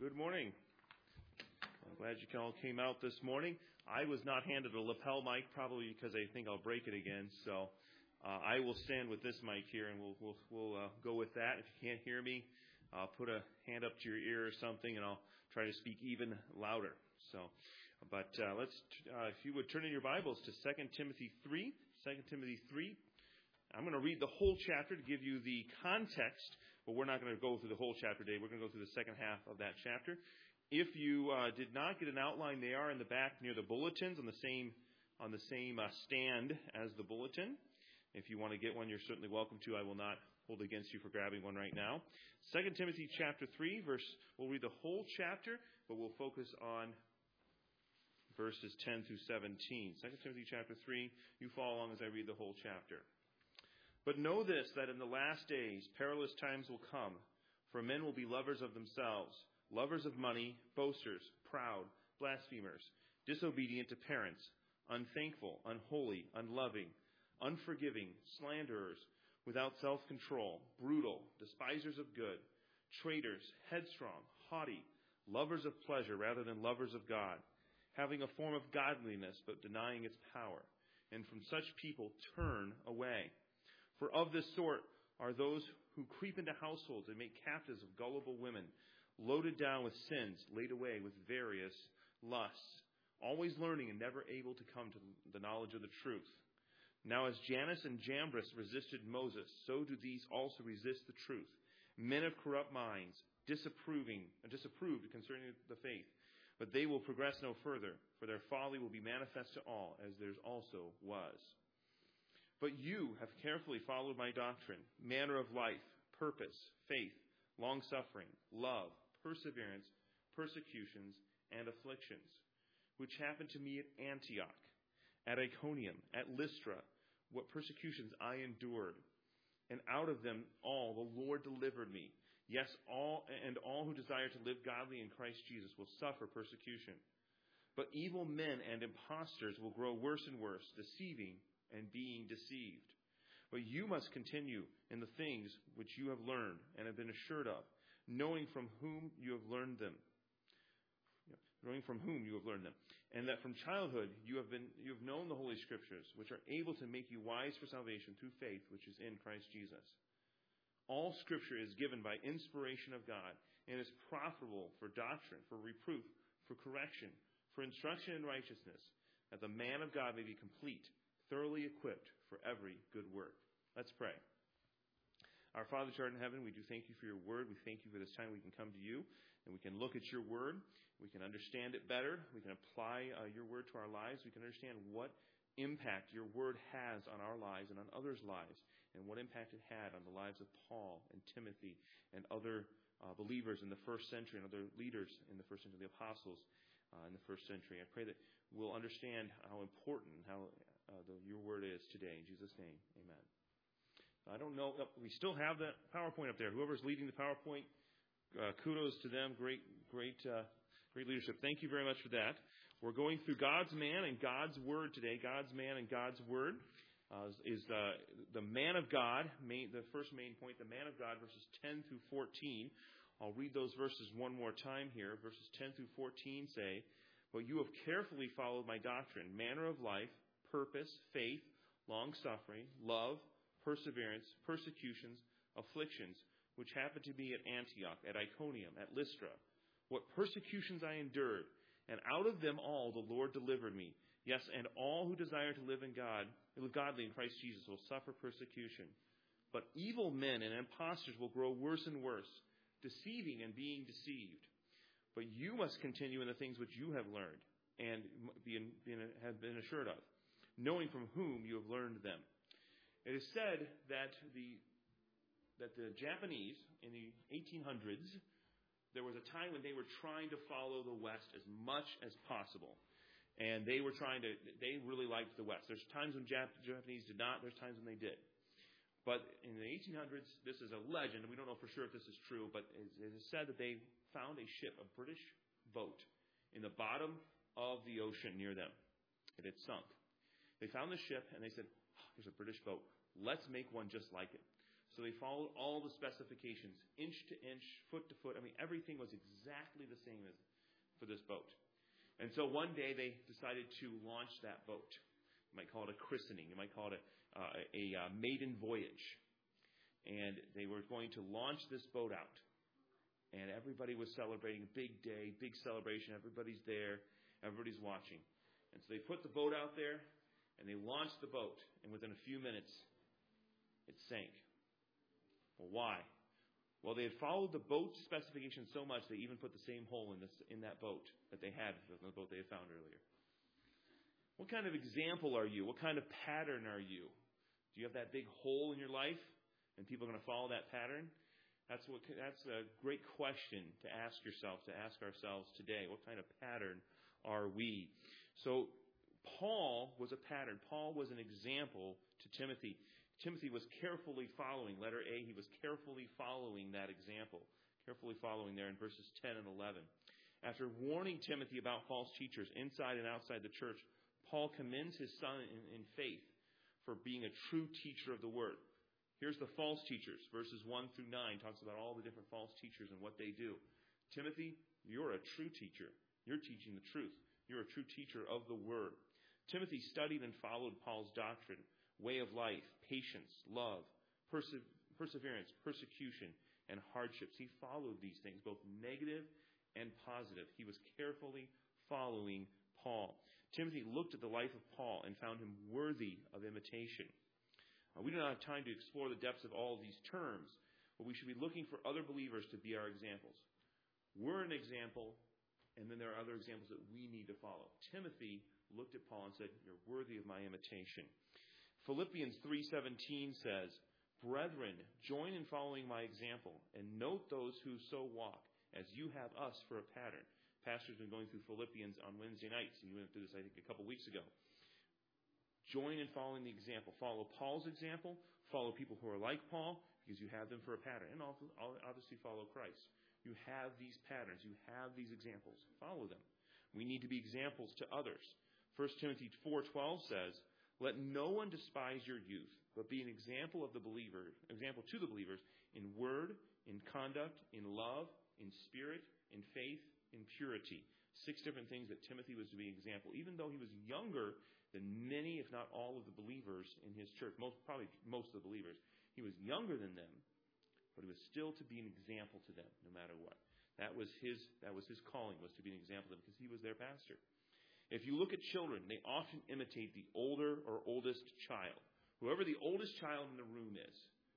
Good morning. I'm glad you all came out this morning. I was not handed a lapel mic, probably because I think I'll break it again. So I will stand with this mic here, and we'll go with that. If you can't hear me, put a hand up to your ear or something, and I'll try to speak even louder. But let's, if you would turn in your Bibles to 2 Timothy 3. 2 Timothy 3. I'm going to read the whole chapter to give you the context, but we're not going to go through the whole chapter today. We're going to go through the second half of that chapter. If you did not get an outline, they are in the back near the bulletins on the same stand as the bulletin. If you want to get one, you're certainly welcome to. I will not hold against you for grabbing one right now. 2 Timothy chapter 3, we'll read the whole chapter, but we'll focus on verses 10 through 17. 2 Timothy chapter 3, you follow along as I read the whole chapter. But know this, that in the last days perilous times will come, for men will be lovers of themselves, lovers of money, boasters, proud, blasphemers, disobedient to parents, unthankful, unholy, unloving, unforgiving, slanderers, without self-control, brutal, despisers of good, traitors, headstrong, haughty, lovers of pleasure rather than lovers of God, having a form of godliness but denying its power. And from such people turn away. For of this sort are those who creep into households and make captives of gullible women, loaded down with sins, laid away with various lusts, always learning and never able to come to the knowledge of the truth. Now as Jannes and Jambres resisted Moses, so do these also resist the truth. Men of corrupt minds, disapproved concerning the faith. But they will progress no further, for their folly will be manifest to all, as theirs also was. But you have carefully followed my doctrine, manner of life, purpose, faith, long-suffering, love, perseverance, persecutions, and afflictions, which happened to me at Antioch, at Iconium, at Lystra, what persecutions I endured. And out of them all the Lord delivered me. Yes, all who desire to live godly in Christ Jesus will suffer persecution. But evil men and impostors will grow worse and worse, deceiving and being deceived. But you must continue in the things which you have learned and have been assured of, knowing from whom you have learned them. And that from childhood you have known the Holy Scriptures, which are able to make you wise for salvation through faith which is in Christ Jesus. All Scripture is given by inspiration of God and is profitable for doctrine, for reproof, for correction, for instruction in righteousness, that the man of God may be complete, thoroughly equipped for every good work. Let's pray. Our Father which art in heaven, we do thank you for your word. We thank you for this time we can come to you and we can look at your word. We can understand it better. We can apply your word to our lives. We can understand what impact your word has on our lives and on others' lives, and what impact it had on the lives of Paul and Timothy and other believers in the first century and other leaders in the first century, the apostles in the first century. I pray that we'll understand how important your word is today. In Jesus' name, amen. I don't know. We still have that PowerPoint up there. Whoever's leading the PowerPoint, kudos to them. Great leadership. Thank you very much for that. We're going through God's man and God's word today. God's man and God's word is the man of God. The first main point, the man of God, verses 10 through 14. I'll read those verses one more time here. Verses 10 through 14 say, "But you have carefully followed my doctrine, manner of life, purpose, faith, long-suffering, love, perseverance, persecutions, afflictions, which happened to me at Antioch, at Iconium, at Lystra, what persecutions I endured, and out of them all the Lord delivered me. Yes, and all who desire to live godly in Christ Jesus will suffer persecution. But evil men and impostors will grow worse and worse, deceiving and being deceived. But you must continue in the things which you have learned and have been assured of, knowing from whom you have learned them." It is said that the Japanese in the 1800s, there was a time when they were trying to follow the West as much as possible. And they really liked the West. There's times when Japanese did not, there's times when they did. But in the 1800s, this is a legend, and we don't know for sure if this is true, but it is said that they found a ship, a British boat, in the bottom of the ocean near them. It had sunk. They found the ship, and they said, "There's a British boat. Let's make one just like it." So they followed all the specifications, inch to inch, foot to foot. I mean, everything was exactly the same as for this boat. And so one day they decided to launch that boat. You might call it a christening. You might call it a maiden voyage. And they were going to launch this boat out. And everybody was celebrating, a big day, big celebration. Everybody's there. Everybody's watching. And so they put the boat out there, and they launched the boat. And within a few minutes, it sank. Well, why? Well, they had followed the boat specifications so much they even put the same hole in that boat that they had in the boat they had found earlier. What kind of example are you? What kind of pattern are you? Do you have that big hole in your life, and people are going to follow that pattern? That's a great question to ask yourself, to ask ourselves today. What kind of pattern are we? So Paul was a pattern. Paul was an example to Timothy. Timothy was carefully following, letter A, he was carefully following that example. Carefully following there in verses 10 and 11. After warning Timothy about false teachers inside and outside the church, Paul commends his son in faith for being a true teacher of the word. Here's the false teachers. Verses 1 through 9 talks about all the different false teachers and what they do. Timothy, you're a true teacher. You're teaching the truth. You're a true teacher of the word. Timothy studied and followed Paul's doctrine, way of life, patience, love, perseverance, persecution, and hardships. He followed these things, both negative and positive. He was carefully following Paul. Timothy looked at the life of Paul and found him worthy of imitation. We do not have time to explore the depths of all of these terms, but we should be looking for other believers to be our examples. We're an example, and then there are other examples that we need to follow. Timothy looked at Paul and said, "You're worthy of my imitation." Philippians 3:17 says, "Brethren, join in following my example, and note those who so walk, as you have us for a pattern." Pastor's been going through Philippians on Wednesday nights, and you went through this, I think, a couple weeks ago. Join in following the example. Follow Paul's example. Follow people who are like Paul, because you have them for a pattern. And also, obviously, follow Christ. You have these patterns. You have these examples. Follow them. We need to be examples to others. 1 Timothy 4:12 says, "Let no one despise your youth, but be an example to the believers in word, in conduct, in love, in spirit, in faith, in purity." 6 different things that Timothy was to be an example. Even though he was younger than many, if not all, of the believers in his church, probably most of the believers, he was younger than them, but he was still to be an example to them, no matter what. That was his calling, was to be an example to them, because he was their pastor. If you look at children, they often imitate the older or oldest child. Whoever the oldest child in the room is,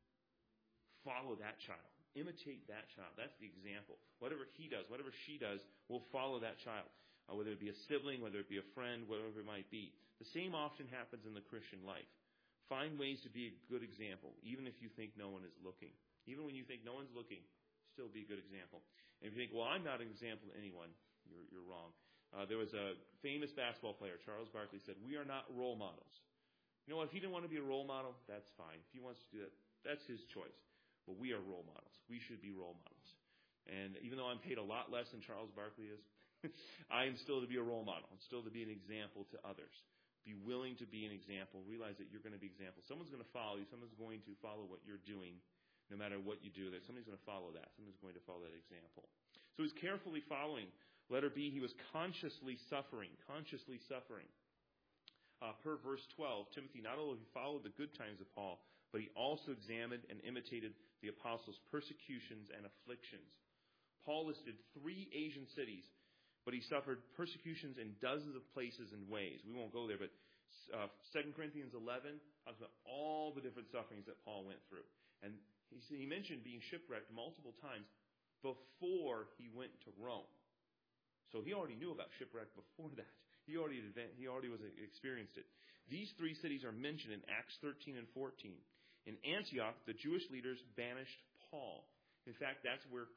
follow that child. Imitate that child. That's the example. Whatever he does, whatever she does, we'll follow that child. Whether it be a sibling, whether it be a friend, whatever it might be. The same often happens in the Christian life. Find ways to be a good example, even if you think no one is looking. Even when you think no one's looking, still be a good example. And if you think, well, I'm not an example to anyone, you're wrong. There was a famous basketball player, Charles Barkley, said, "We are not role models." You know what? If he didn't want to be a role model, that's fine. If he wants to do that, that's his choice. But we are role models. We should be role models. And even though I'm paid a lot less than Charles Barkley is, I am still to be a role model. I'm still to be an example to others. Be willing to be an example. Realize that you're going to be an example. Someone's going to follow you. Someone's going to follow what you're doing, no matter what you do. That somebody's going to follow that. Someone's going to follow that example. So he's carefully following. Letter B, he was consciously suffering. Consciously suffering. Per verse 12, Timothy not only followed the good times of Paul, but he also examined and imitated the apostles' persecutions and afflictions. Paul listed 3 Asian cities, but he suffered persecutions in dozens of places and ways. We won't go there, but 2 Corinthians 11 talks about all the different sufferings that Paul went through. And he mentioned being shipwrecked multiple times before he went to Rome. So he already knew about shipwreck before that. He already experienced it. These 3 cities are mentioned in Acts 13 and 14. In Antioch, the Jewish leaders banished Paul. In fact, that's where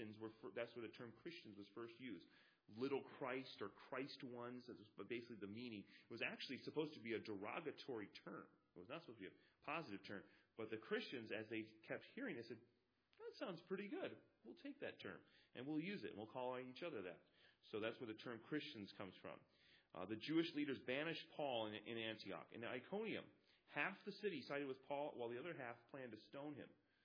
the term Christians was first used. Little Christ or Christ ones, but basically the meaning. It was actually supposed to be a derogatory term. It was not supposed to be a positive term. But the Christians, as they kept hearing it, said, "That sounds pretty good. We'll take that term, and we'll use it, and we'll call each other that." So that's where the term Christians comes from. The Jewish leaders banished Paul in Antioch. In Iconium, half the city sided with Paul, while the other half planned to stone him.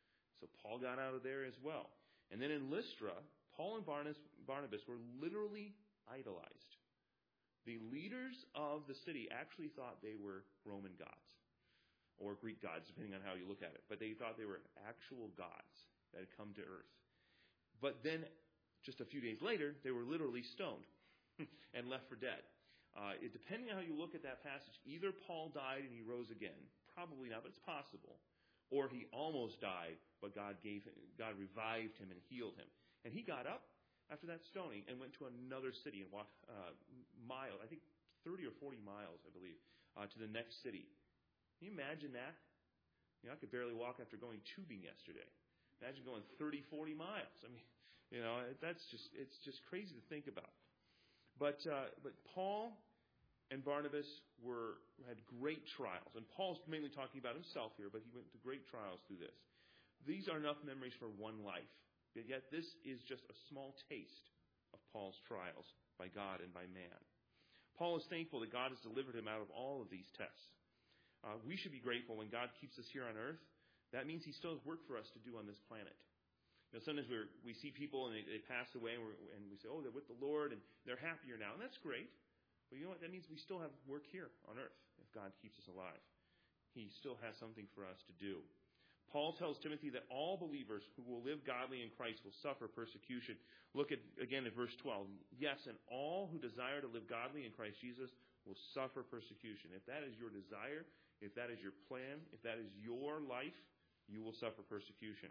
So Paul got out of there as well. And then in Lystra, Paul and Barnabas were literally idolized. The leaders of the city actually thought they were Roman gods, or Greek gods, depending on how you look at it. But they thought they were actual gods that had come to earth. But then, just a few days later, they were literally stoned and left for dead. Depending on how you look at that passage, either Paul died and he rose again, probably not, but it's possible, or he almost died, but God revived him and healed him. And he got up after that stoning and went to another city and walked miles, I think 30 or 40 miles, I believe, to the next city. Can you imagine that? I could barely walk after going tubing yesterday. Imagine going 30, 40 miles. I mean, it's just crazy to think about. But Paul and Barnabas had great trials. And Paul's mainly talking about himself here, but he went to great trials through this. These are enough memories for one life. But yet this is just a small taste of Paul's trials by God and by man. Paul is thankful that God has delivered him out of all of these tests. We should be grateful when God keeps us here on earth. That means he still has work for us to do on this planet. Sometimes we see people and they pass away and we say, oh, they're with the Lord and they're happier now. And that's great. But you know what? That means we still have work here on earth if God keeps us alive. He still has something for us to do. Paul tells Timothy that all believers who will live godly in Christ will suffer persecution. Look again at verse 12. Yes, and all who desire to live godly in Christ Jesus will suffer persecution. If that is your desire, if that is your plan, if that is your life, you will suffer persecution.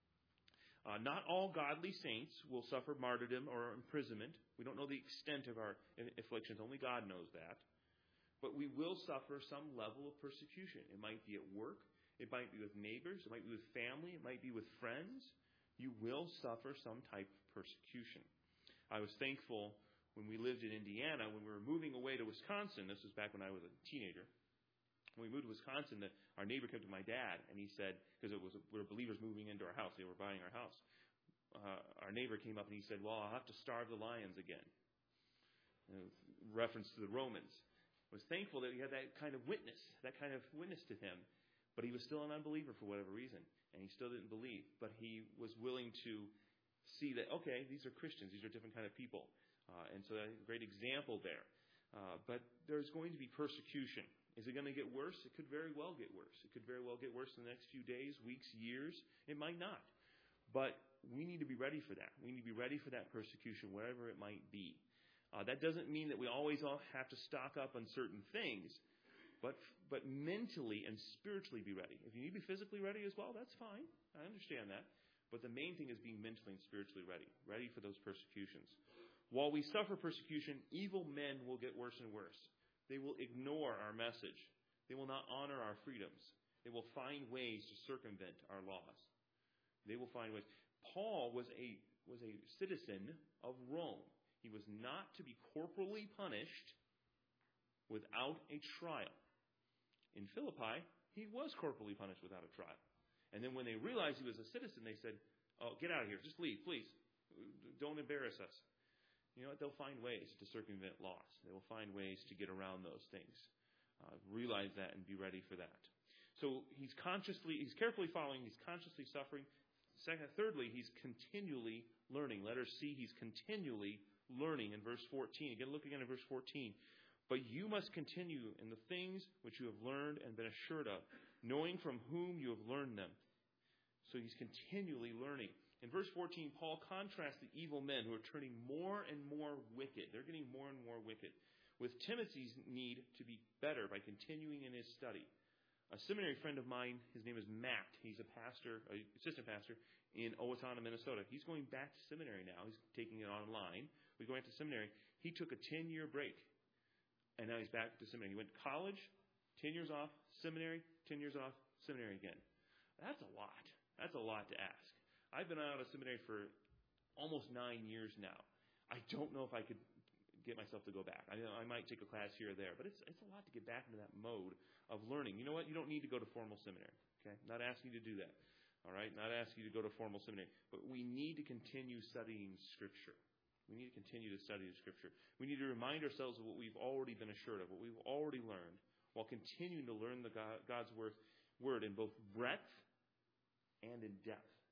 Not all godly saints will suffer martyrdom or imprisonment. We don't know the extent of our afflictions. Only God knows that. But we will suffer some level of persecution. It might be at work. It might be with neighbors. It might be with family. It might be with friends. You will suffer some type of persecution. I was thankful when we lived in Indiana, when we were moving away to Wisconsin. This was back when I was a teenager. When we moved to Wisconsin, our neighbor came to my dad, and he said, because we were believers moving into our house. They were buying our house. Our neighbor came up and he said, well, I'll have to starve the lions again. Reference to the Romans. I was thankful that he had that kind of witness to him. But he was still an unbeliever for whatever reason, and he still didn't believe. But he was willing to see that, okay, these are Christians. These are different kind of people. And so that's a great example there. But there's going to be persecution. Is it going to get worse? It could very well get worse. It could very well get worse in the next few days, weeks, years. It might not. But we need to be ready for that. We need to be ready for that persecution, wherever it might be. That doesn't mean that we always all have to stock up on certain things. But mentally and spiritually be ready. If you need to be physically ready as well, that's fine. I understand that. But the main thing is being mentally and spiritually ready for those persecutions. While we suffer persecution, evil men will get worse and worse. They will ignore our message. They will not honor our freedoms. They will find ways to circumvent our laws. They will find ways. Paul was a citizen of Rome. He was not to be corporally punished without a trial. In Philippi, he was corporally punished without a trial. And then when they realized he was a citizen, they said, oh, get out of here. Just leave, please. Don't embarrass us. You know what? They'll find ways to circumvent laws. They will find ways to get around those things. Realize that and be ready for that. So he's carefully following. He's consciously suffering. Thirdly, he's continually learning. Letter C, he's continually learning in verse 14. Again, look again at verse 14. But you must continue in the things which you have learned and been assured of, knowing from whom you have learned them. So he's continually learning. In verse 14, Paul contrasts the evil men who are turning more and more wicked. They're getting more and more wicked, with Timothy's need to be better by continuing in his study. A seminary friend of mine, his name is Matt. He's an assistant pastor in Owatonna, Minnesota. He's going back to seminary now. He's taking it online. We're going to seminary. He took a 10-year break. And now he's back to seminary. He went to college, 10 years off, seminary, 10 years off, seminary again. That's a lot. That's a lot to ask. I've been out of seminary for almost 9 years now. I don't know if I could get myself to go back. I might take a class here or there, but it's a lot to get back into that mode of learning. You know what? You don't need to go to formal seminary. Okay? Not asking you to do that. All right? Not asking you to go to formal seminary. But we need to continue studying Scripture. We need to continue to study the Scripture. We need to remind ourselves of what we've already been assured of, what we've already learned, while continuing to learn God's word in both breadth and in depth.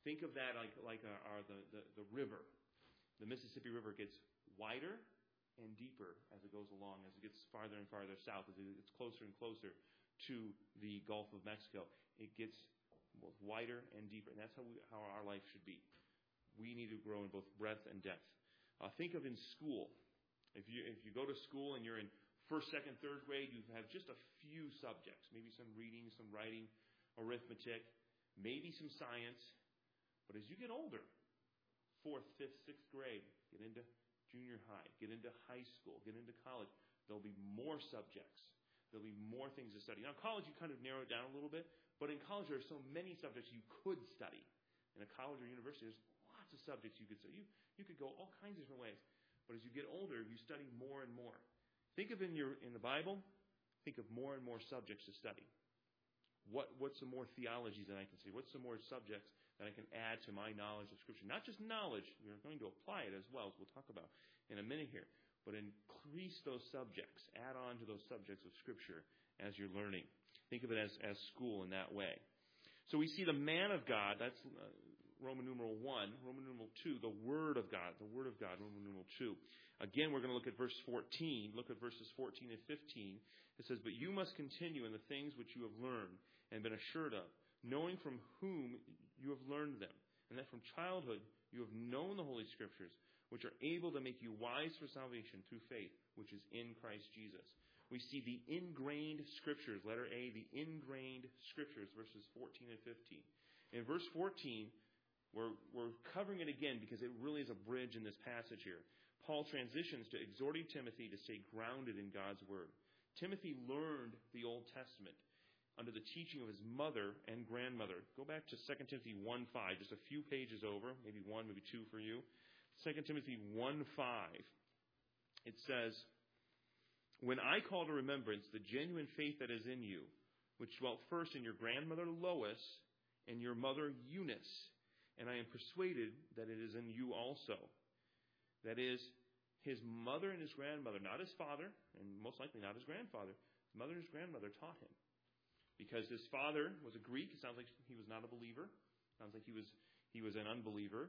Think of that like the river. The Mississippi River gets wider and deeper as it goes along, as it gets farther and farther south, as it gets closer and closer to the Gulf of Mexico. It gets both wider and deeper, and that's how our life should be. We need to grow in both breadth and depth. Think of in school. If you go to school and you're in first, second, third grade, you have just a few subjects, maybe some reading, some writing, arithmetic, maybe some science. But as you get older, 4th, 5th, 6th grade, get into junior high, get into high school, get into college, there'll be more subjects. There'll be more things to study. Now, college, you kind of narrow it down a little bit, but in college, there are so many subjects you could study. In a college or university, there's lots of subjects you could study. You could go all kinds of different ways. But as you get older, you study more and more. Think of in the Bible, think of more and more subjects to study. What's some more theologies that I can see? What's some more subjects that I can add to my knowledge of Scripture? Not just knowledge, you're going to apply it as well, as we'll talk about in a minute here. But increase those subjects. Add on to those subjects of Scripture as you're learning. Think of it as school in that way. So we see the man of God, that's Roman numeral 1. Roman numeral 2, the Word of God. The Word of God, Roman numeral 2. Again, we're going to look at verse 14. Look at verses 14 and 15. It says, "But you must continue in the things which you have learned and been assured of, knowing from whom you have learned them, and that from childhood you have known the Holy Scriptures, which are able to make you wise for salvation through faith, which is in Christ Jesus." We see the ingrained Scriptures, letter A, the ingrained Scriptures, verses 14 and 15. In verse 14, we're covering it again because it really is a bridge in this passage here. Paul transitions to exhorting Timothy to stay grounded in God's Word. Timothy learned the Old Testament under the teaching of his mother and grandmother. Go back to 2 Timothy 1:5, just a few pages over, maybe one, maybe two for you. 2 Timothy 1:5, it says, "When I call to remembrance the genuine faith that is in you, which dwelt first in your grandmother Lois and your mother Eunice, and I am persuaded that it is in you also." That is, his mother and his grandmother, not his father, and most likely not his grandfather. His mother and his grandmother taught him. Because his father was a Greek, it sounds like he was not a believer. It sounds like he was an unbeliever.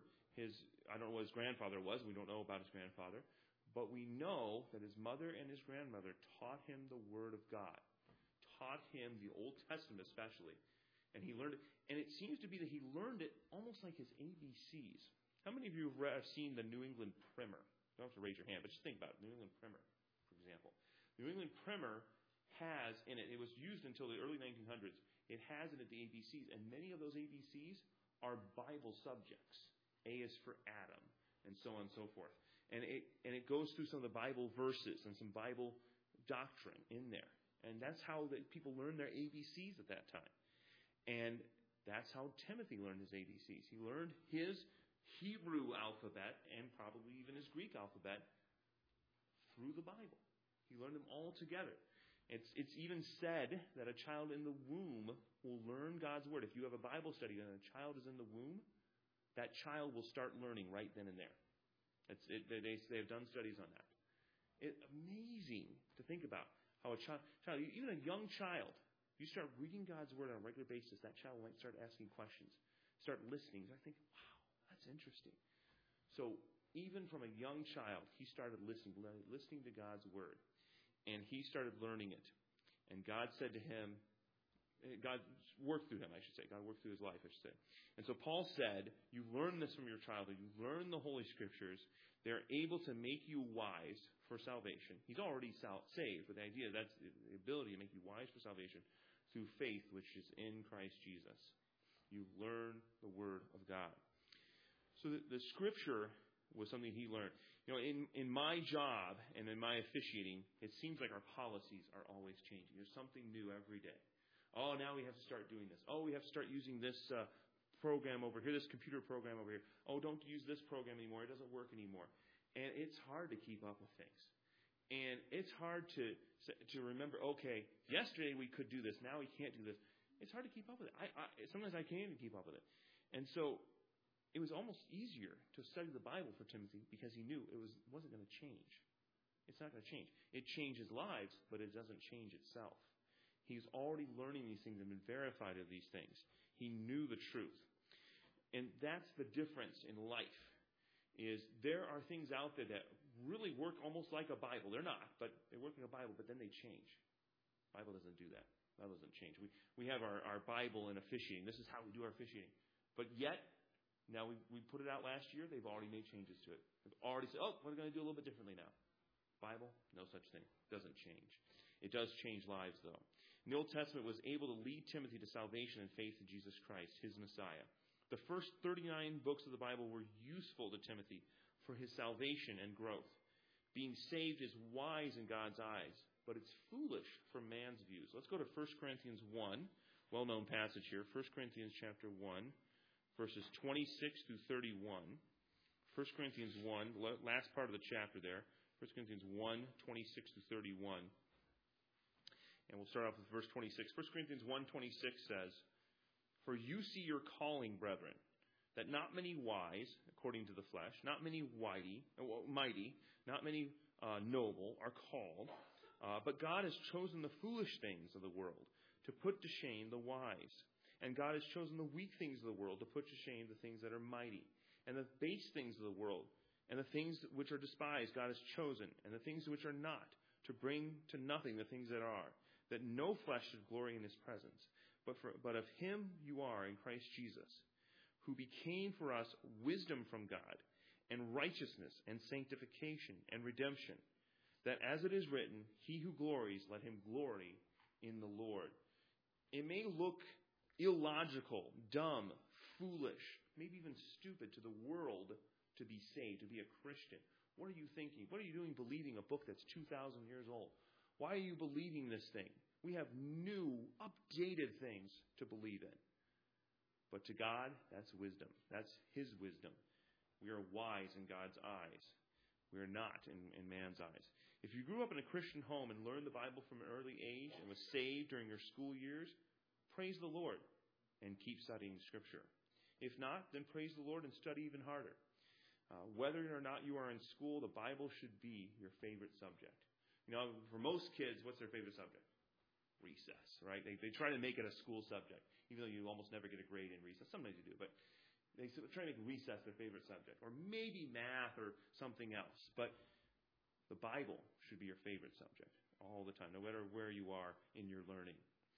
I don't know what his grandfather was. We don't know about his grandfather. But we know that his mother and his grandmother taught him the Word of God. Taught him the Old Testament especially. And he learned it. And it seems to be that he learned it almost like his ABCs. How many of you have seen the New England Primer? You don't have to raise your hand, but just think about it. New England Primer, for example. The New England Primer has in it was used until the early 1900s, it has in it the ABCs, and many of those ABCs are Bible subjects. A is for Adam, and so on and so forth. And it goes through some of the Bible verses and some Bible doctrine in there. And that's how people learned their ABCs at that time. And that's how Timothy learned his ABCs. He learned his Hebrew alphabet and probably even his Greek alphabet through the Bible. He learned them all together. It's even said that a child in the womb will learn God's Word. If you have a Bible study and a child is in the womb, that child will start learning right then and there. They have done studies on that. It's amazing to think about how a child, even a young child, you start reading God's Word on a regular basis, that child might start asking questions, start listening. I think, wow, that's interesting. So even from a young child, he started listening to God's Word. And he started learning it. And God said to him, God worked through him, I should say. God worked through his life, I should say. And so Paul said, you learn this from your childhood. You learn the Holy Scriptures. They're able to make you wise for salvation. He's already saved, but the idea, that's the ability to make you wise for salvation through faith, which is in Christ Jesus. You learn the Word of God. So the Scripture was something he learned. You know, in my job and in my officiating, it seems like our policies are always changing. There's something new every day. Oh, now we have to start doing this. Oh, we have to start using this program over here, this computer program over here. Oh, don't use this program anymore. It doesn't work anymore. And it's hard to keep up with things. And it's hard to remember, okay, yesterday we could do this. Now we can't do this. It's hard to keep up with it. Sometimes I can't even keep up with it. And so it was almost easier to study the Bible for Timothy because he knew it wasn't going to change. It's not going to change. It changes lives, but it doesn't change itself. He's already learning these things and been verified of these things. He knew the truth. And that's the difference in life, is there are things out there that really work almost like a Bible. They're not, but they work like a Bible, but then they change. The Bible doesn't do that. The Bible doesn't change. We have our Bible in officiating. This is how we do our officiating. But yet, now we put it out last year, they've already made changes to it. They've already said, we're going to do a little bit differently now. Bible, no such thing. It doesn't change. It does change lives, though. The Old Testament was able to lead Timothy to salvation and faith in Jesus Christ, his Messiah. The first 39 books of the Bible were useful to Timothy for his salvation and growth. Being saved is wise in God's eyes, but it's foolish from man's views. Let's go to 1 Corinthians 1, well-known passage here. 1 Corinthians chapter 1, verses 26 through 31. 1 Corinthians 1, last part of the chapter there. 1 Corinthians 1, 26 through 31. And we'll start off with verse 26. 1 Corinthians 1, 26 says, "For you see your calling, brethren, that not many wise, according to the flesh, not many mighty, not many noble are called, but God has chosen the foolish things of the world to put to shame the wise. And God has chosen the weak things of the world to put to shame the things that are mighty. And the base things of the world and the things which are despised God has chosen, and the things which are not, to bring to nothing the things that are, that no flesh should glory in his presence. But of him you are in Christ Jesus, who became for us wisdom from God, and righteousness, and sanctification, and redemption, that as it is written, he who glories, let him glory in the Lord." It may look illogical, dumb, foolish, maybe even stupid to the world to be saved, to be a Christian. What are you thinking? What are you doing believing a book that's 2,000 years old? Why are you believing this thing? We have new, updated things to believe in. But to God, that's wisdom. That's his wisdom. We are wise in God's eyes. We are not in man's eyes. If you grew up in a Christian home and learned the Bible from an early age and was saved during your school years, praise the Lord and keep studying Scripture. If not, then praise the Lord and study even harder. Whether or not you are in school, the Bible should be your favorite subject. You know, for most kids, what's their favorite subject? Recess, right? They try to make it a school subject, even though you almost never get a grade in recess. Sometimes you do, but they try to make recess their favorite subject, or maybe math or something else. But the Bible should be your favorite subject all the time, no matter where you are in your learning.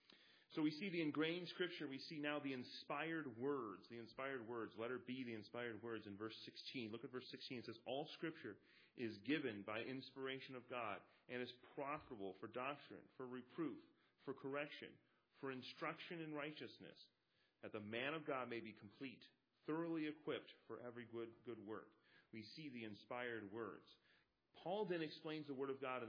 So we see the ingrained Scripture. We see now the inspired words. The inspired words. Letter B, the inspired words in verse 16. Look at verse 16. It says, "All Scripture is given by inspiration of God and is profitable for doctrine, for reproof, for correction, for instruction in righteousness, that the man of God may be complete, thoroughly equipped for every good work." We see the inspired words. Paul then explains the Word of God in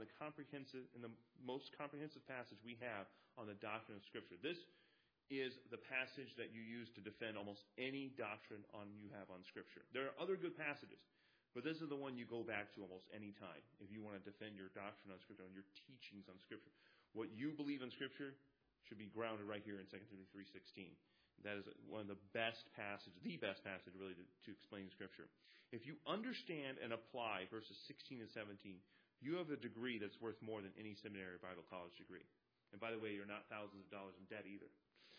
the most comprehensive passage we have on the doctrine of Scripture. This is the passage that you use to defend almost any doctrine you have on Scripture. There are other good passages, but this is the one you go back to almost any time if you want to defend your doctrine on Scripture and your teachings on Scripture. What you believe in Scripture should be grounded right here in 2 Timothy 3:16. That is one of the best passages, the best passage really to explain Scripture. If you understand and apply verses 16 and 17, you have a degree that's worth more than any seminary or Bible college degree. And by the way, you're not thousands of dollars in debt either.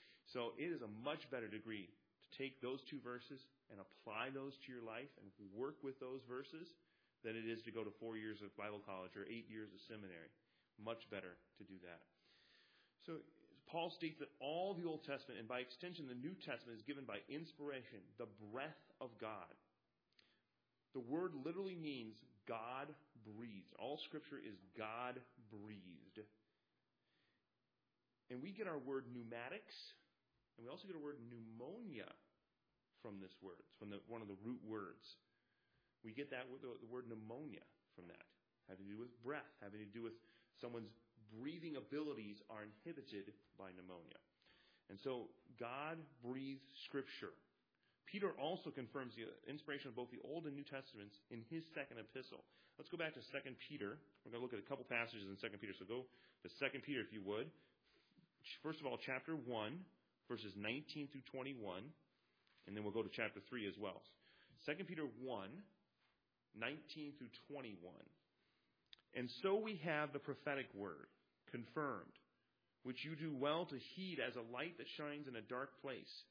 So it is a much better degree to take those two verses and apply those to your life and work with those verses than it is to go to 4 years of Bible college or 8 years of seminary. Much better to do that. So Paul states that all the Old Testament, and by extension the New Testament, is given by inspiration, the breath of God. The word literally means God-breathed. All Scripture is God-breathed. And we get our word pneumatics, and we also get our word pneumonia from this word, from one of the root words. We get that the word pneumonia from that, having to do with breath, having to do with someone's breathing abilities are inhibited by pneumonia. And so God breathed Scripture. Peter also confirms the inspiration of both the Old and New Testaments in his second epistle. Let's go back to 2 Peter. We're going to look at a couple passages in 2 Peter. So go to 2 Peter if you would. First of all, chapter 1, verses 19 through 21. And then we'll go to chapter 3 as well. 2 Peter 1, 19 through 21. "And so we have the prophetic word, confirmed, which you do well to heed as a light that shines in a dark place,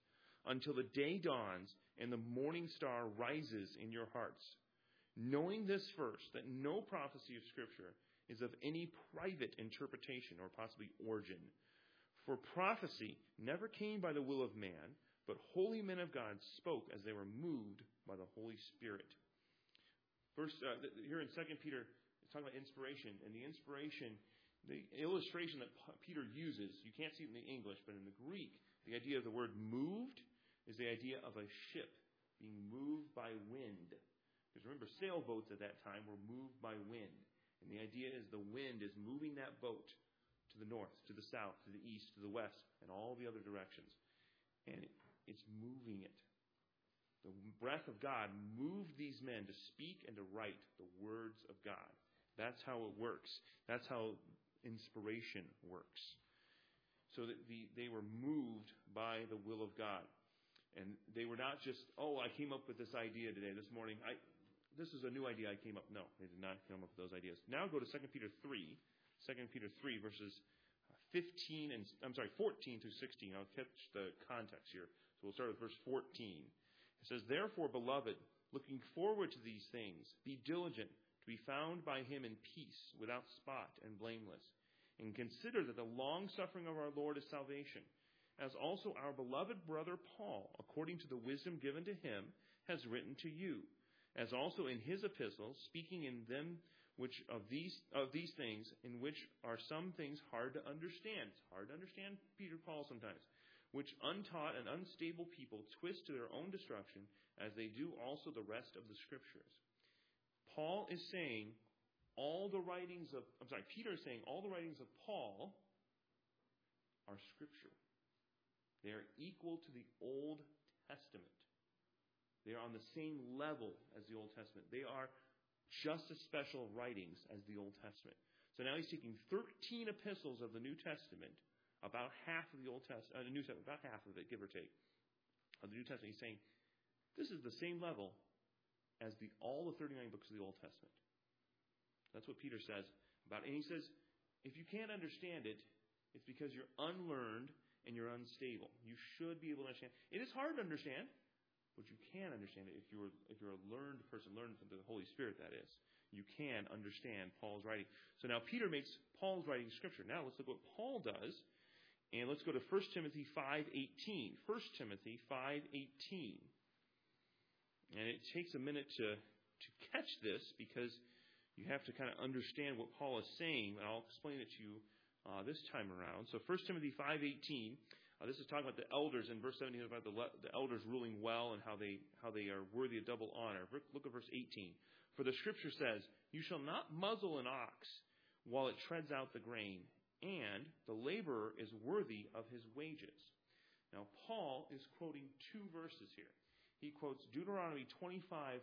until the day dawns and the morning star rises in your hearts. Knowing this first, that no prophecy of Scripture is of any private interpretation or possibly origin. For prophecy never came by the will of man, but holy men of God spoke as they were moved by the Holy Spirit. First, here in 2 Peter, it's talking about inspiration. And the inspiration, the illustration that Peter uses, you can't see it in the English, but in the Greek, the idea of the word moved is the idea of a ship being moved by wind. Because remember, sailboats at that time were moved by wind. And the idea is the wind is moving that boat to the north, to the south, to the east, to the west, and all the other directions. And it's moving it. The breath of God moved these men to speak and to write the words of God. That's how it works. That's how inspiration works. So that they were moved by the will of God. And they were not just, I came up with this idea today, this morning. This is a new idea I came up. No, they did not come up with those ideas. Now go to 2 Peter 3. 2 Peter 3 verses 14 through 16. I'll catch the context here. So we'll start with verse 14. It says, Therefore, beloved, looking forward to these things, be diligent to be found by him in peace, without spot and blameless. And consider that the long-suffering of our Lord is salvation, as also our beloved brother Paul, according to the wisdom given to him, has written to you, as also in his epistles, speaking in them which of these things, in which are some things hard to understand. It's hard to understand Peter Paul sometimes, which untaught and unstable people twist to their own destruction, as they do also the rest of the Scriptures. Peter is saying all the writings of Paul are Scripture. They are equal to the Old Testament. They are on the same level as the Old Testament. They are just as special writings as the Old Testament. So now he's taking 13 epistles of the New Testament, about half of the Old Testament, New Testament, about half of it, give or take, of the New Testament. He's saying this is the same level as all the 39 books of the Old Testament. That's what Peter says about it. And he says, if you can't understand it, it's because you're unlearned and you're unstable. You should be able to understand. It is hard to understand, but you can understand it if you're a learned person, learned from the Holy Spirit, that is. You can understand Paul's writing. So now Peter makes Paul's writing Scripture. Now let's look what Paul does. And let's go to 1 Timothy 5:18. 1 Timothy 5:18. And it takes a minute to catch this because you have to kind of understand what Paul is saying. And I'll explain it to you this time around. So 1 Timothy 5:18. This is talking about the elders in verse 17, about the elders ruling well and how they are worthy of double honor. Look at verse 18. For the Scripture says, You shall not muzzle an ox while it treads out the grain, and the laborer is worthy of his wages. Now, Paul is quoting two verses here. He quotes Deuteronomy 25:4,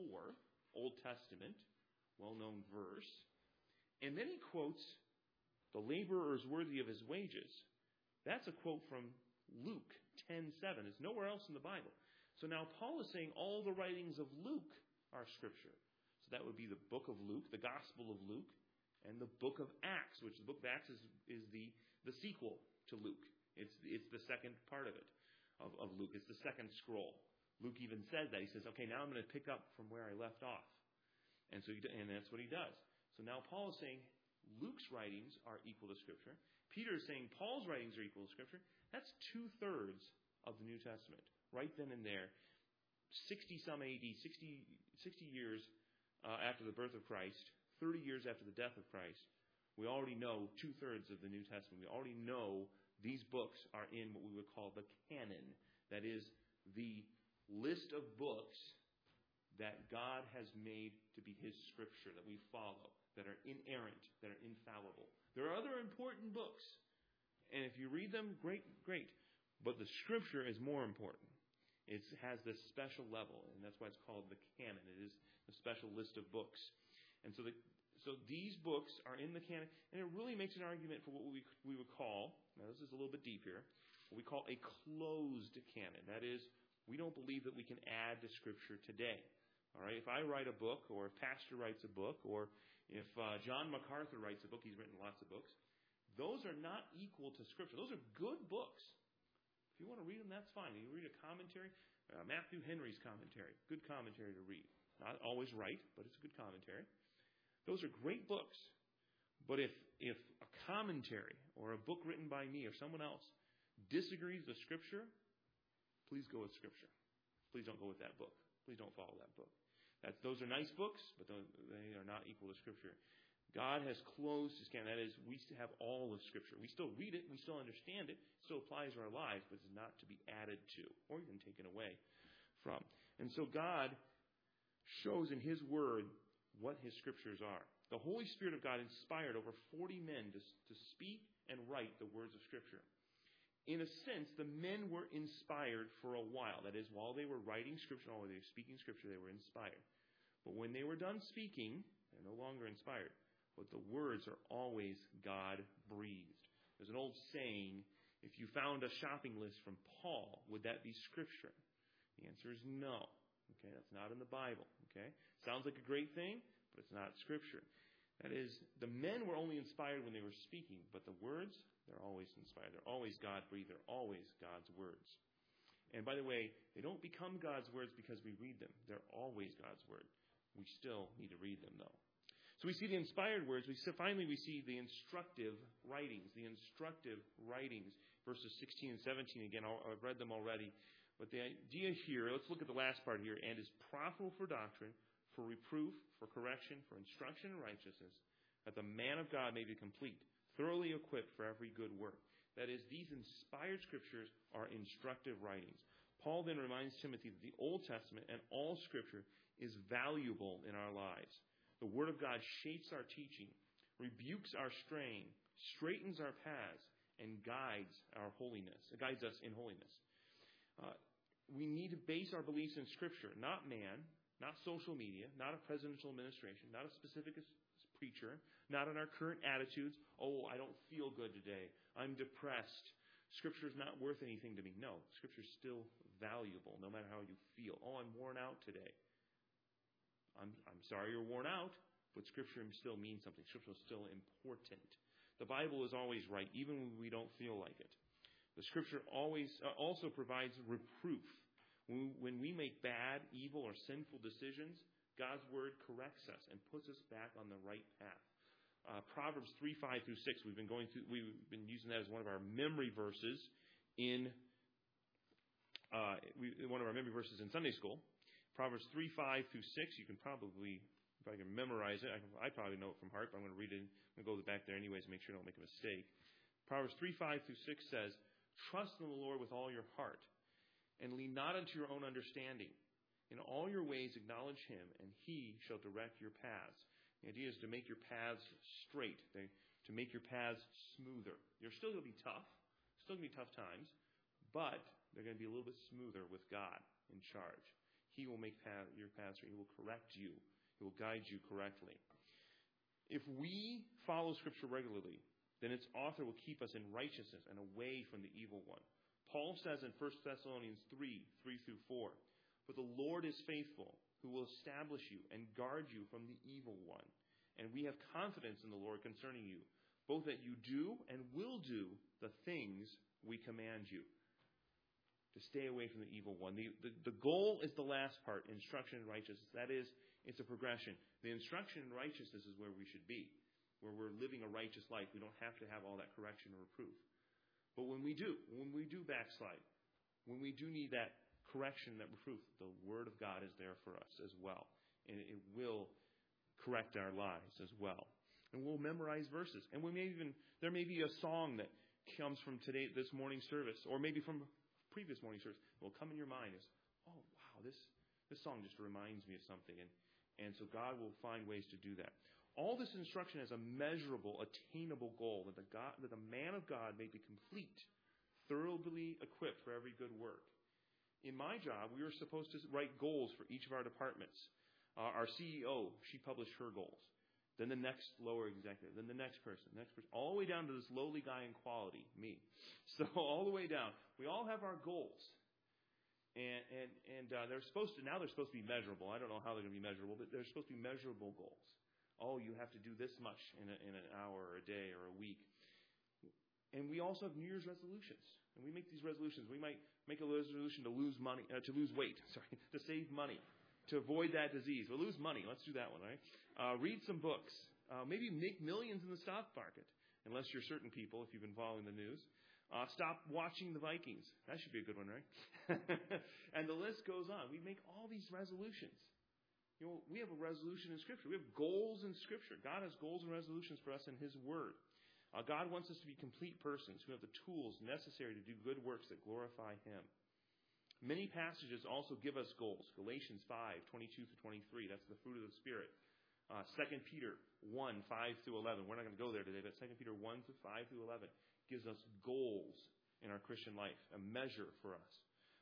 Old Testament, well-known verse. And then he quotes, the laborer is worthy of his wages. That's a quote from Luke 10:7. It's nowhere else in the Bible. So now Paul is saying all the writings of Luke are Scripture. So that would be the book of Luke, the Gospel of Luke, and the book of Acts, which the book of Acts is the sequel to Luke. It's the second part of it, of Luke. It's the second scroll. Luke even says that. He says, okay, now I'm going to pick up from where I left off. And that's what he does. So now Paul is saying Luke's writings are equal to Scripture. Peter is saying Paul's writings are equal to Scripture. That's 2/3 of the New Testament, right then and there. 60-some AD, 60 years after the birth of Christ, 30 years after the death of Christ, we already know 2/3 of the New Testament. We already know these books are in what we would call the canon. That is, the list of books that God has made to be His Scripture, that we follow, that are inerrant, that are infallible. There are other important books, and if you read them, great. But the Scripture is more important. It has this special level, and that's why it's called the canon. It is a special list of books. And so these books are in the canon, and it really makes an argument for what we would call, now this is a little bit deep here, what we call a closed canon. That is, we don't believe that we can add to Scripture today. All right, if I write a book, or if Pastor writes a book, or if John MacArthur writes a book, he's written lots of books, those are not equal to Scripture. Those are good books. If you want to read them, that's fine. You read a commentary, Matthew Henry's commentary, good commentary to read. Not always right, but it's a good commentary. Those are great books. But if a commentary or a book written by me or someone else disagrees with Scripture, please go with Scripture. Please don't go with that book. Please don't follow that book. Those are nice books, but they are not equal to Scripture. God has closed His canon. That is, we have all of Scripture. We still read it. We still understand it. It still applies to our lives, but it's not to be added to or even taken away from. And so God shows in His Word what His Scriptures are. The Holy Spirit of God inspired over 40 men to speak and write the words of Scripture. In a sense, the men were inspired for a while. That is, while they were writing Scripture, while they were speaking Scripture, they were inspired. But when they were done speaking, they're no longer inspired. But the words are always God-breathed. There's an old saying, if you found a shopping list from Paul, would that be Scripture? The answer is no. Okay, that's not in the Bible. Okay, sounds like a great thing, but it's not Scripture. That is, the men were only inspired when they were speaking, but the words, they're always inspired. They're always God-breathed. They're always God's words. And by the way, they don't become God's words because we read them. They're always God's word. We still need to read them, though. So we see the inspired words. Finally, we see the instructive writings. The instructive writings, verses 16 and 17. Again, I've read them already. But the idea here, let's look at the last part here, and is profitable for doctrine, for reproof, for correction, for instruction in righteousness, that the man of God may be complete, thoroughly equipped for every good work. That is, these inspired Scriptures are instructive writings. Paul then reminds Timothy that the Old Testament and all Scripture is valuable in our lives. The Word of God shapes our teaching, rebukes our straying, straightens our paths, and guides us in holiness. We need to base our beliefs in Scripture, not man, not social media, not a presidential administration, not a specific preacher, not on our current attitudes. Oh, I don't feel good today. I'm depressed. Scripture is not worth anything to me. No, Scripture is still valuable, no matter how you feel. Oh, I'm worn out today. I'm sorry you're worn out, but Scripture still means something. Scripture is still important. The Bible is always right, even when we don't feel like it. The Scripture always also provides reproof. When we make bad, evil, or sinful decisions, God's Word corrects us and puts us back on the right path. Proverbs 3:5 through 6. We've been using that as one of our memory verses in Sunday school. Proverbs 3:5 through 6. You can probably, if I can memorize it, I probably know it from heart, but I'm going to read it. I'm going to go back there anyways and make sure I don't make a mistake. Proverbs 3:5 through 6 says, "Trust in the Lord with all your heart, and lean not unto your own understanding. In all your ways acknowledge Him, and He shall direct your paths." The idea is to make your paths straight, to make your paths smoother. You're still going to be tough, still going to be tough times, but they're going to be a little bit smoother with God in charge. He will make your paths straight. He will correct you. He will guide you correctly. If we follow Scripture regularly, then its author will keep us in righteousness and away from the evil one. Paul says in 1 Thessalonians 3:3 through 4, "But the Lord is faithful, who will establish you and guard you from the evil one. And we have confidence in the Lord concerning you, both that you do and will do the things we command you." To stay away from the evil one. The goal is the last part, instruction in righteousness. That is, it's a progression. The instruction in righteousness is where we should be, where we're living a righteous life. We don't have to have all that correction or reproof. But when we do backslide, when we do need that correction, that reproof, the Word of God is there for us as well. And it will correct our lives as well. And we'll memorize verses. And there may be a song that comes from this morning's service, or maybe from previous morning service, will come in your mind as, oh, wow, this song just reminds me of something. And so God will find ways to do that. All this instruction has a measurable, attainable goal, that the man of God may be complete, thoroughly equipped for every good work. In my job, we were supposed to write goals for each of our departments. Our CEO, she published her goals. Then the next lower executive, then the next person, all the way down to this lowly guy in quality, me. So all the way down, we all have our goals, and they're supposed to be measurable. I don't know how they're going to be measurable, but they're supposed to be measurable goals. Oh, you have to do this much in an hour or a day or a week. And we also have New Year's resolutions. And we make these resolutions. We might make a resolution to lose money, to lose weight, to save money, to avoid that disease. Well, lose money. Let's do that one, right? Read some books. Maybe make millions in the stock market, unless you're certain people, if you've been following the news. Stop watching the Vikings. That should be a good one, right? And the list goes on. We make all these resolutions. You know, we have a resolution in Scripture. We have goals in Scripture. God has goals and resolutions for us in His Word. God wants us to be complete persons who have the tools necessary to do good works that glorify Him. Many passages also give us goals. Galatians 5:22-23. That's the fruit of the Spirit. 2 Peter 1:5-11. We're not going to go there today, but 2 Peter 1:5-11 gives us goals in our Christian life, a measure for us.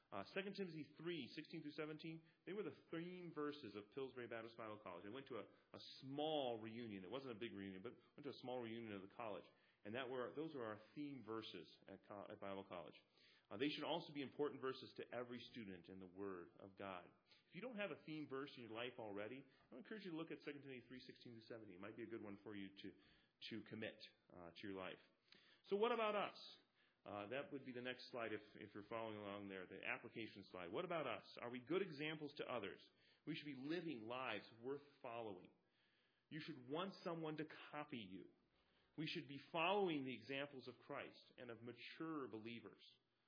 2 Timothy 3:16-17. They were the theme verses of Pillsbury Baptist Bible College. I went to a small reunion. It wasn't a big reunion, but went to a small reunion of the college. And those are our theme verses at Bible College. They should also be important verses to every student in the Word of God. If you don't have a theme verse in your life already, I encourage you to look at 2 Timothy 3:16-17. It might be a good one for you to commit to your life. So what about us? That would be the next slide if you're following along there, the application slide. What about us? Are we good examples to others? We should be living lives worth following. You should want someone to copy you. We should be following the examples of Christ and of mature believers.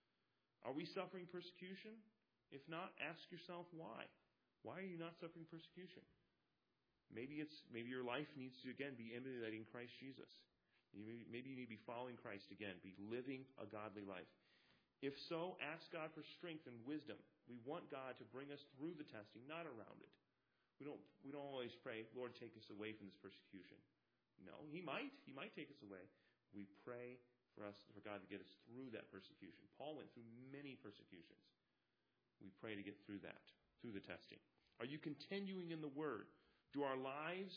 Are we suffering persecution? If not, ask yourself why. Why are you not suffering persecution? Maybe your life needs to, again, be emulating Christ Jesus. Maybe you need to be following Christ again, be living a godly life. If so, ask God for strength and wisdom. We want God to bring us through the testing, not around it. We don't always pray, Lord, take us away from this persecution. No, He might take us away. We pray for God to get us through that persecution. Paul went through many persecutions. We pray to get through that, through the testing. Are you continuing in the Word? Do our lives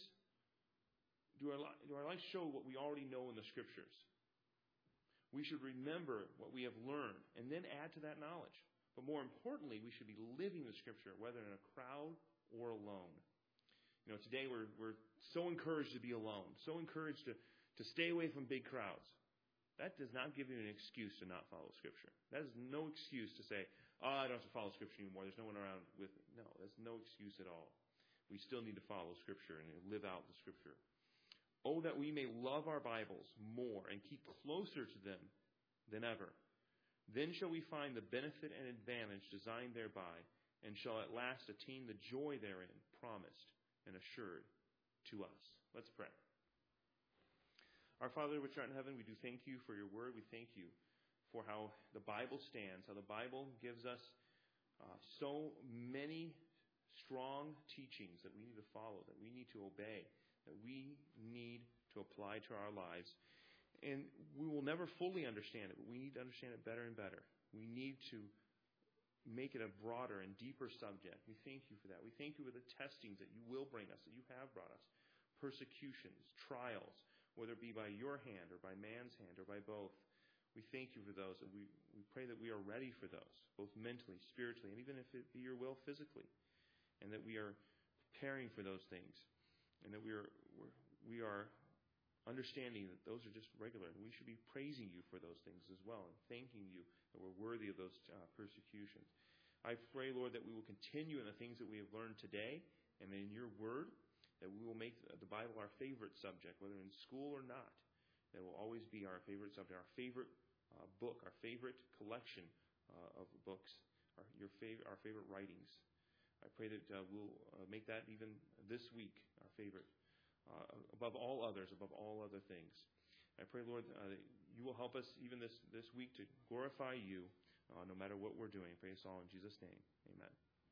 show what we already know in the Scriptures? We should remember what we have learned and then add to that knowledge. But more importantly, we should be living the Scripture, whether in a crowd or alone. You know, today we're so encouraged to be alone, so encouraged to stay away from big crowds. That does not give you an excuse to not follow Scripture. That is no excuse to say, I don't have to follow Scripture anymore. There's no one around with me. No, that's no excuse at all. We still need to follow Scripture and live out the Scripture. Oh, that we may love our Bibles more and keep closer to them than ever. Then shall we find the benefit and advantage designed thereby, and shall at last attain the joy therein promised and assured to us. Let's pray. Our Father, which art in heaven, we do thank you for your word. We thank you for how the Bible stands, how the Bible gives us so many strong teachings that we need to follow, that we need to obey, that we need to apply to our lives. And we will never fully understand it, but we need to understand it better and better. We need to make it a broader and deeper subject. We thank you for that. We thank you for the testings that you will bring us, that you have brought us. Persecutions, trials, whether it be by your hand or by man's hand or by both. We thank you for those, and we pray that we are ready for those, both mentally, spiritually, and even if it be your will, physically. And that we are preparing for those things. And that we are understanding that those are just regular. And we should be praising you for those things as well, and thanking you that we're worthy of those persecutions. I pray, Lord, that we will continue in the things that we have learned today and in your word, that we will make the Bible our favorite subject, whether in school or not. That will always be our favorite subject, our favorite book, our favorite collection of books, our favorite writings. I pray that we'll make that even this week our favorite, above all others, above all other things. I pray, Lord, that you will help us even this week to glorify you no matter what we're doing. I pray this all in Jesus' name. Amen.